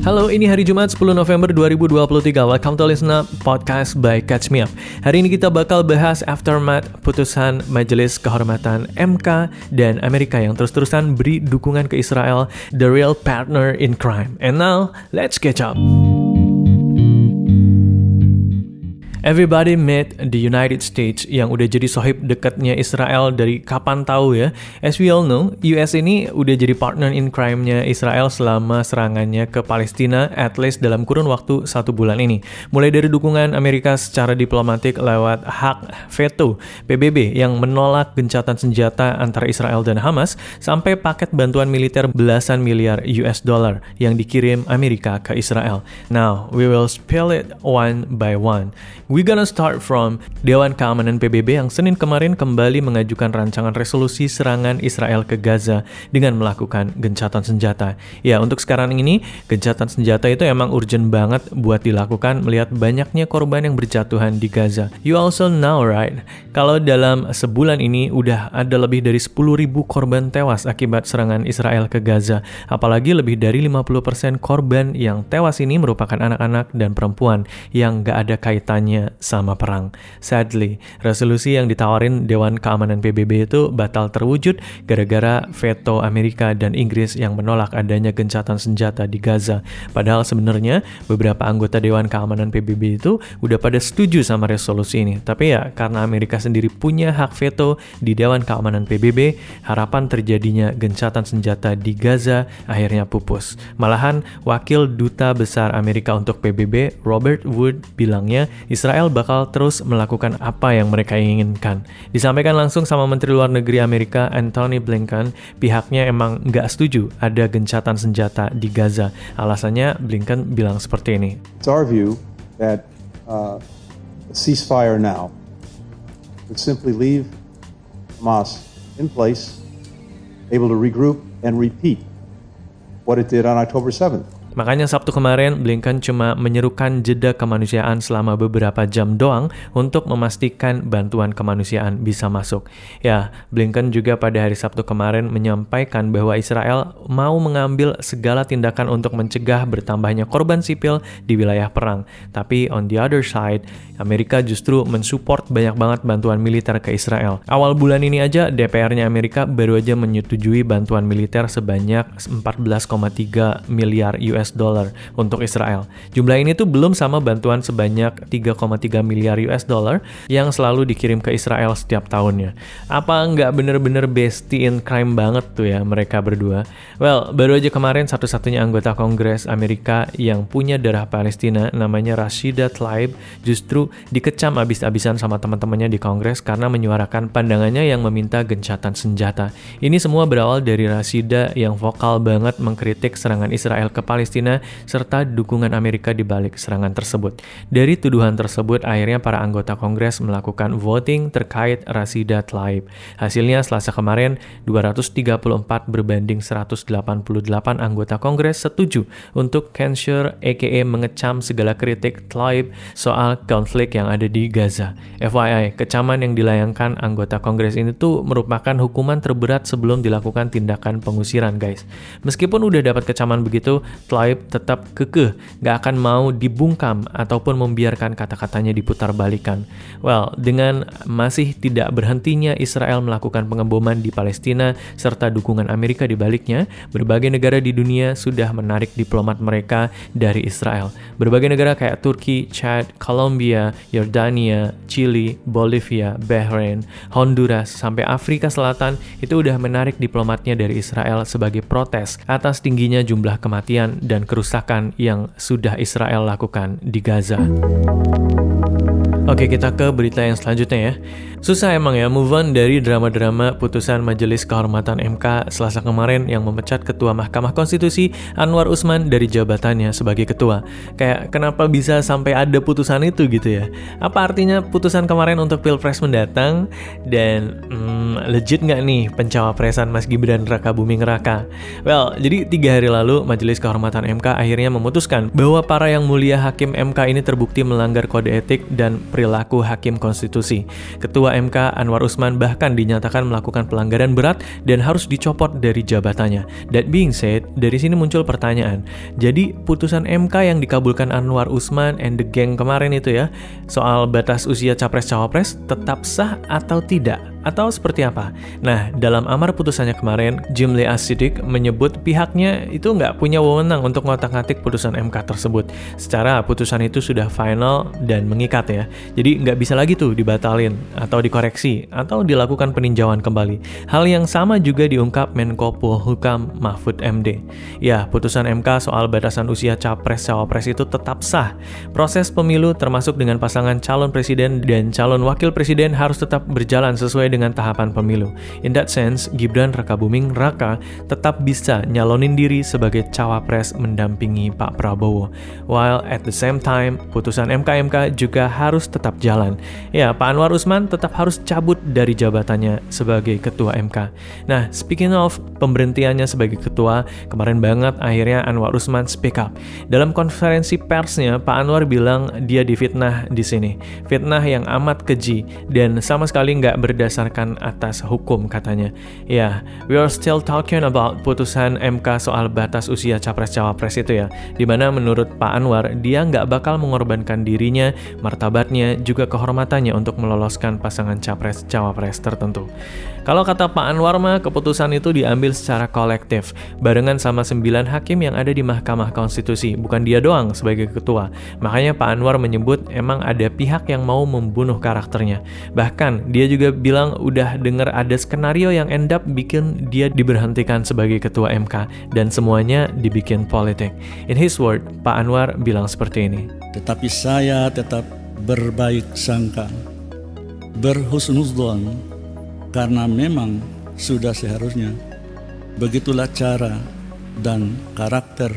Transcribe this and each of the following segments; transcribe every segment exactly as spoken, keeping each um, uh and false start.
Halo, ini hari Jumat sepuluh November dua ribu dua puluh tiga. Welcome to Listen Up, podcast by Catch Me Up. Hari ini kita bakal bahas aftermath putusan Majelis Kehormatan M K dan Amerika yang terus-terusan beri dukungan ke Israel, the real partner in crime. And now, let's catch up. Everybody met the United States yang udah jadi sohib dekatnya Israel dari kapan tahu ya. As we all know, U S ini udah jadi partner in crime-nya Israel selama serangannya ke Palestina, at least dalam kurun waktu satu bulan ini. Mulai dari dukungan Amerika secara diplomatik lewat hak veto P B B yang menolak gencatan senjata antara Israel dan Hamas, sampai paket bantuan militer belasan miliar U S dollar yang dikirim Amerika ke Israel. Now, we will spill it one by one. We're gonna start from Dewan Keamanan P B B yang Senin kemarin kembali mengajukan rancangan resolusi serangan Israel ke Gaza dengan melakukan gencatan senjata. Ya, untuk sekarang ini, gencatan senjata itu emang urgent banget buat dilakukan melihat banyaknya korban yang berjatuhan di Gaza. You also know, right? Kalau dalam sebulan ini udah ada lebih dari sepuluh ribu korban tewas akibat serangan Israel ke Gaza. Apalagi lebih dari lima puluh persen korban yang tewas ini merupakan anak-anak dan perempuan yang gak ada kaitannya sama perang. Sadly, resolusi yang ditawarin Dewan Keamanan P B B itu batal terwujud gara-gara veto Amerika dan Inggris yang menolak adanya gencatan senjata di Gaza. Padahal sebenarnya beberapa anggota Dewan Keamanan P B B itu udah pada setuju sama resolusi ini. Tapi ya, karena Amerika sendiri punya hak veto di Dewan Keamanan P B B, harapan terjadinya gencatan senjata di Gaza akhirnya pupus. Malahan, Wakil Duta Besar Amerika untuk P B B, Robert Wood, bilangnya Israel bakal terus melakukan apa yang mereka inginkan. Disampaikan langsung sama Menteri Luar Negeri Amerika Antony Blinken, pihaknya emang nggak setuju ada gencatan senjata di Gaza. Alasannya, Blinken bilang seperti ini. It's our view that uh, a ceasefire now would simply leave Hamas in place, able to regroup and repeat what it did on October seventh. Makanya Sabtu kemarin Blinken cuma menyerukan jeda kemanusiaan selama beberapa jam doang untuk memastikan bantuan kemanusiaan bisa masuk. Ya, Blinken juga pada hari Sabtu kemarin menyampaikan bahwa Israel mau mengambil segala tindakan untuk mencegah bertambahnya korban sipil di wilayah perang. Tapi on the other side, Amerika justru mensupport banyak banget bantuan militer ke Israel. Awal bulan ini aja D P R-nya Amerika baru aja menyetujui bantuan militer sebanyak empat belas koma tiga miliar U S dollar untuk Israel. Jumlah ini tuh belum sama bantuan sebanyak tiga koma tiga miliar U S dollar yang selalu dikirim ke Israel setiap tahunnya. Apa nggak bener-bener bestie in crime banget tuh ya mereka berdua? Well, baru aja kemarin satu-satunya anggota Kongres Amerika yang punya darah Palestina, namanya Rashida Tlaib, justru dikecam abis-abisan sama teman-temannya di Kongres karena menyuarakan pandangannya yang meminta gencatan senjata. Ini semua berawal dari Rashida yang vokal banget mengkritik serangan Israel ke Palestina serta dukungan Amerika di balik serangan tersebut. Dari tuduhan tersebut, akhirnya para anggota Kongres melakukan voting terkait Rashida Tlaib. Hasilnya Selasa kemarin, dua ratus tiga puluh empat berbanding seratus delapan puluh delapan anggota Kongres setuju untuk censure aka mengecam segala kritik Tlaib soal konflik yang ada di Gaza. F Y I, kecaman yang dilayangkan anggota Kongres ini tuh merupakan hukuman terberat sebelum dilakukan tindakan pengusiran, guys. Meskipun udah dapat kecaman begitu, Tlaib tetap kekeh, gak akan mau dibungkam ataupun membiarkan kata-katanya diputar balikan. Well, dengan masih tidak berhentinya Israel melakukan pengeboman di Palestina serta dukungan Amerika di baliknya, berbagai negara di dunia sudah menarik diplomat mereka dari Israel. Berbagai negara kayak Turki, Chad, Colombia, Yordania, Chili, Bolivia, Bahrain, Honduras, sampai Afrika Selatan itu udah menarik diplomatnya dari Israel sebagai protes atas tingginya jumlah kematian dan kerusakan yang sudah Israel lakukan di Gaza. Oke, kita ke berita yang selanjutnya ya. Susah emang ya move on dari drama-drama putusan Majelis Kehormatan M K Selasa kemarin yang memecat Ketua Mahkamah Konstitusi Anwar Usman dari jabatannya sebagai ketua. Kayak kenapa bisa sampai ada putusan itu gitu ya? Apa artinya putusan kemarin untuk Pilpres mendatang? Dan hmm, legit nggak nih pencawapresan Mas Gibran Raka Buming Raka? Well, jadi tiga hari lalu Majelis Kehormatan M K akhirnya memutuskan bahwa para yang mulia hakim M K ini terbukti melanggar kode etik dan perilaku hakim konstitusi. Ketua Ketua M K Anwar Usman bahkan dinyatakan melakukan pelanggaran berat dan harus dicopot dari jabatannya. That being said, dari sini muncul pertanyaan. Jadi putusan M K yang dikabulkan Anwar Usman and the gang kemarin itu ya, soal batas usia capres-cawapres tetap sah atau tidak? Atau seperti apa? Nah, dalam amar putusannya kemarin, Jimli As-Siddiq menyebut pihaknya itu nggak punya wewenang untuk ngotak-ngatik putusan M K tersebut. Secara putusan itu sudah final dan mengikat ya. Jadi nggak bisa lagi tuh dibatalin atau dikoreksi atau dilakukan peninjauan kembali. Hal yang sama juga diungkap Menko Polhukam Mahfud M D. Ya, putusan M K soal batasan usia capres-cawapres itu tetap sah. Proses pemilu termasuk dengan pasangan calon presiden dan calon wakil presiden harus tetap berjalan sesuai dengan tahapan pemilu. In that sense, Gibran Rakabuming Raka tetap bisa nyalonin diri sebagai cawapres mendampingi Pak Prabowo. While at the same time, putusan M K M K juga harus tetap jalan. Ya, Pak Anwar Usman tetap harus cabut dari jabatannya sebagai ketua M K. Nah, speaking of pemberhentiannya sebagai ketua, kemarin banget akhirnya Anwar Usman speak up. Dalam konferensi persnya, Pak Anwar bilang dia difitnah di sini. Fitnah yang amat keji dan sama sekali nggak berdasar berdasarkan atas hukum katanya. Ya, we are still talking about putusan M K soal batas usia capres-cawapres itu ya, dimana menurut Pak Anwar, dia nggak bakal mengorbankan dirinya, martabatnya, juga kehormatannya untuk meloloskan pasangan capres-cawapres tertentu. Kalau kata Pak Anwar mah, keputusan itu diambil secara kolektif, barengan sama sembilan hakim yang ada di Mahkamah Konstitusi, bukan dia doang sebagai ketua. Makanya Pak Anwar menyebut emang ada pihak yang mau membunuh karakternya. Bahkan, dia juga bilang udah dengar ada skenario yang end up bikin dia diberhentikan sebagai ketua M K, dan semuanya dibikin politik. In his word, Pak Anwar bilang seperti ini. Tetapi saya tetap berbaik sangka, berhusnudzon, karena memang sudah seharusnya begitulah cara dan karakter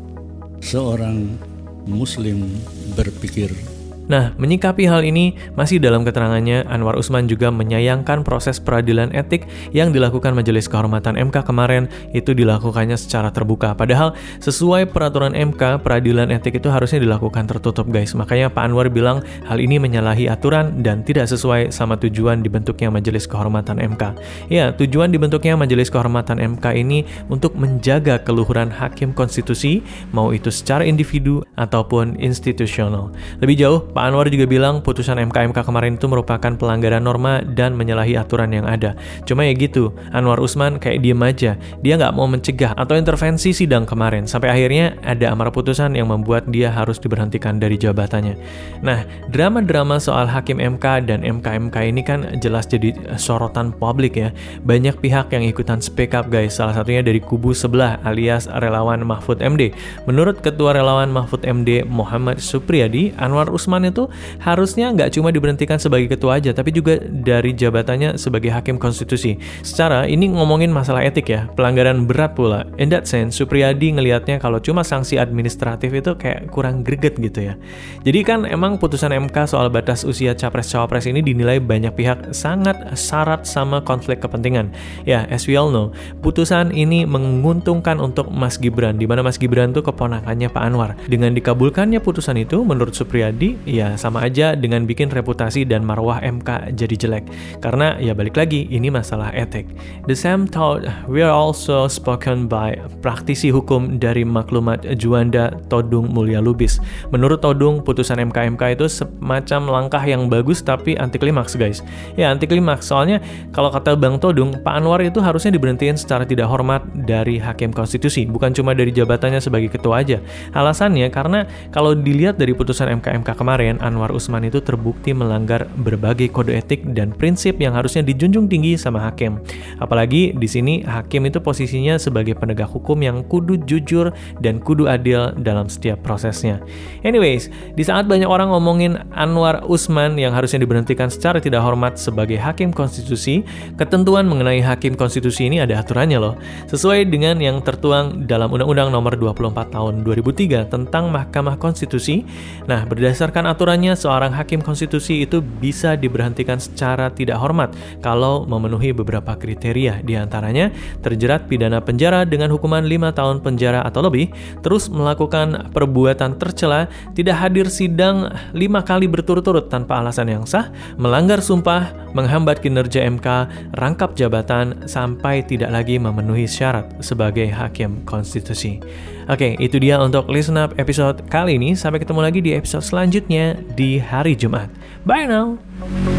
seorang Muslim berpikir. Nah, menyikapi hal ini, masih dalam keterangannya, Anwar Usman juga menyayangkan proses peradilan etik yang dilakukan Majelis Kehormatan M K kemarin itu dilakukannya secara terbuka. Padahal, sesuai peraturan M K, peradilan etik itu harusnya dilakukan tertutup, guys. Makanya Pak Anwar bilang hal ini menyalahi aturan dan tidak sesuai sama tujuan dibentuknya Majelis Kehormatan M K. Ya, tujuan dibentuknya Majelis Kehormatan M K ini untuk menjaga keluhuran hakim konstitusi, mau itu secara individu ataupun institusional. Lebih jauh, Pak Anwar juga bilang putusan M K M K kemarin itu merupakan pelanggaran norma dan menyalahi aturan yang ada. Cuma ya gitu, Anwar Usman kayak diem aja. Dia nggak mau mencegah atau intervensi sidang kemarin. Sampai akhirnya ada amar putusan yang membuat dia harus diberhentikan dari jabatannya. Nah, drama-drama soal hakim M K dan M K M K ini kan jelas jadi sorotan publik ya. Banyak pihak yang ikutan speak up, guys. Salah satunya dari kubu sebelah alias relawan Mahfud M D. Menurut Ketua Relawan Mahfud M D Muhammad Supriyadi, Anwar Usman itu harusnya nggak cuma diberhentikan sebagai ketua aja, tapi juga dari jabatannya sebagai hakim konstitusi. Secara ini ngomongin masalah etik ya, pelanggaran berat pula. In that sense, Supriyadi ngelihatnya kalau cuma sanksi administratif itu kayak kurang greget gitu ya. Jadi kan emang putusan M K soal batas usia capres-cawapres ini dinilai banyak pihak sangat syarat sama konflik kepentingan. Ya, as we all know, putusan ini menguntungkan untuk Mas Gibran, di mana Mas Gibran tuh keponakannya Pak Anwar. Dengan dikabulkannya putusan itu, menurut Supriyadi, ya sama aja dengan bikin reputasi dan marwah M K jadi jelek. Karena ya balik lagi, ini masalah etik. The same thought we are also spoken by praktisi hukum dari Maklumat Juanda Todung Mulya Lubis. Menurut Todung, putusan M K M K itu semacam langkah yang bagus tapi anti klimaks, guys. Ya anti klimaks, soalnya kalau kata Bang Todung, Pak Anwar itu harusnya diberhentiin secara tidak hormat dari hakim konstitusi, bukan cuma dari jabatannya sebagai ketua aja. Alasannya karena kalau dilihat dari putusan M K M K kemarin, Anwar Usman itu terbukti melanggar berbagai kode etik dan prinsip yang harusnya dijunjung tinggi sama hakim. Apalagi di sini hakim itu posisinya sebagai penegak hukum yang kudu jujur dan kudu adil dalam setiap prosesnya. Anyways, di saat banyak orang ngomongin Anwar Usman yang harusnya diberhentikan secara tidak hormat sebagai hakim konstitusi, ketentuan mengenai hakim konstitusi ini ada aturannya loh. Sesuai dengan yang tertuang dalam Undang-Undang Nomor dua puluh empat Tahun dua ribu tiga tentang Mahkamah Konstitusi. Nah, berdasarkan aturannya, seorang hakim konstitusi itu bisa diberhentikan secara tidak hormat kalau memenuhi beberapa kriteria. Di antaranya, terjerat pidana penjara dengan hukuman lima tahun penjara atau lebih, terus melakukan perbuatan tercela, tidak hadir sidang lima kali berturut-turut tanpa alasan yang sah, melanggar sumpah, menghambat kinerja M K, rangkap jabatan, sampai tidak lagi memenuhi syarat sebagai hakim konstitusi. Oke, itu dia untuk Listen Up episode kali ini. Sampai ketemu lagi di episode selanjutnya di hari Jumat. Bye now!